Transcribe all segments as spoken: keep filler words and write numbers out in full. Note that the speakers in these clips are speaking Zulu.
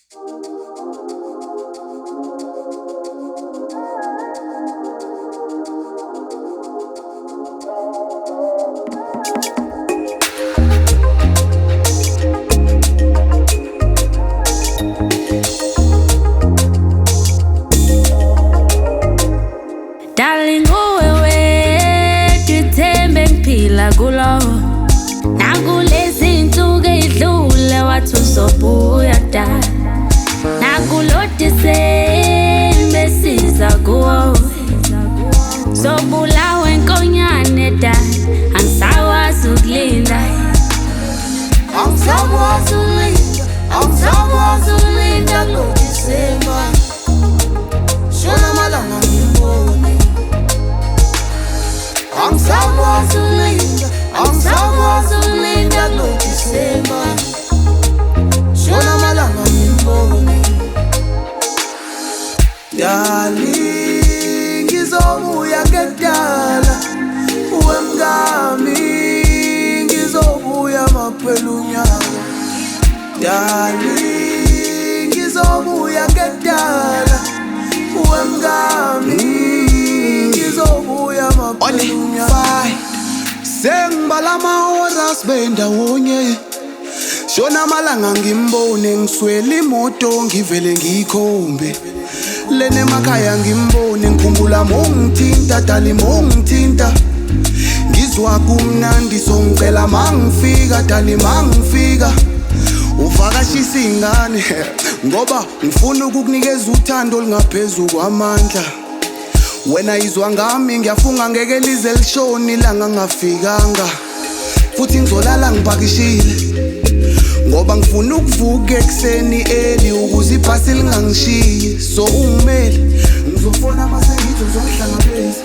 Darling, uwewe ngithembe ngiphila kulo nakulezi insuku ey'dlule wathi uzobuya da nakulo Disembe siza kuwo zobulawa inkonyane da angisakwazi ukulinda angisakwazi ukulinda angisakwazi ukulinda kulo Disemba shona amalanga ngimbone angisakwazi ukulinda angisakwazi ukulinda kulo Disemba shona amalanga ngimbone Darling, ngizobuya ngedala uwe mngami ngizobuya maphela unyaka Darling, ngizobuya ngedala uwe mngami ngizobuya maphela unyaka Sengibala amahora sibe ndawonye shona amalanga ngimbone ngiswele imoto ngivele ngikhombe lene emakhaya ngimbone ngikhumbula mongithinta dali mongithinta ngizwa kumnandi songicela mangifika dali mangifika uvakashisa ingane ngoba ngifuna ukukunikeza uthando olungaphezulu kwamandla wena izwa ngami ngiyafunga ngeke lize lishoni ilanga ngafikanga futhi ngizolala ngibakishile ngoba ngifuna ukuvuka ekseni eli ukuze ibhasi lingangishiyi so ungimeli ngizofona mase ngitho zongihlangabeza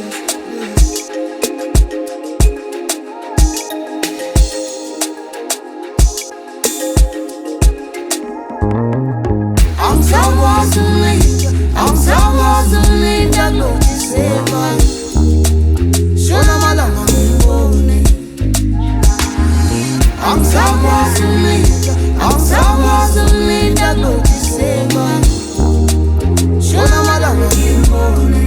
angisakwazi ukulinda angisakwazi ukulinda kulo Disemba shona amalanga ngimbone angisakwazi ukulinda angisakwazi ukulinda kulo Disemba shona amalanga ngimbone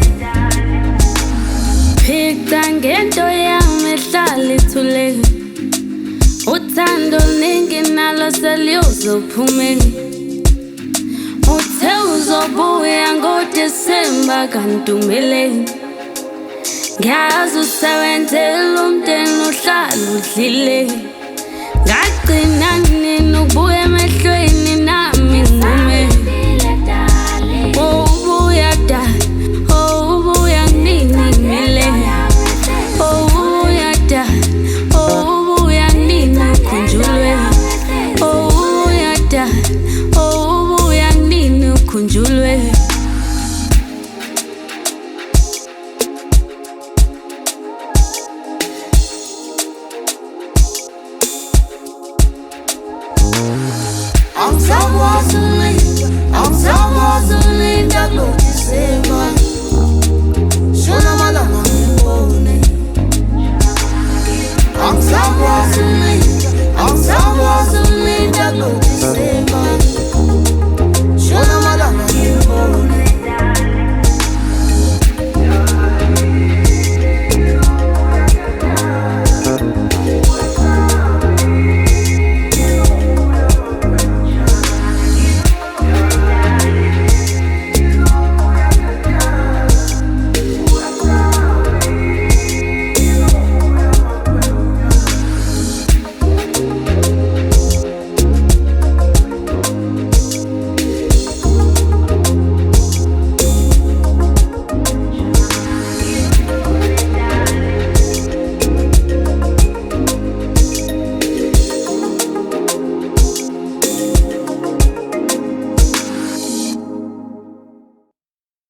phika ngento yami ehlala ithule uthando oluningi nalo seliyozophumeni uthe uzobuya ngoDisemba kanti umeleni ngiyazi usebenzela umndeni uhlala udlile ngagcina nini ukubuya emehlweni nami ngume oh ubuya da oh ubuya nini mele oh ubuya da oh ubuya nini ukhunjulwe oh ubuya da oh ubuya nini ukhunjulwe angisakwazi ukulinda angisakwazi ukulinda kulo Disemba shona amalanga ngimbone angisakwazi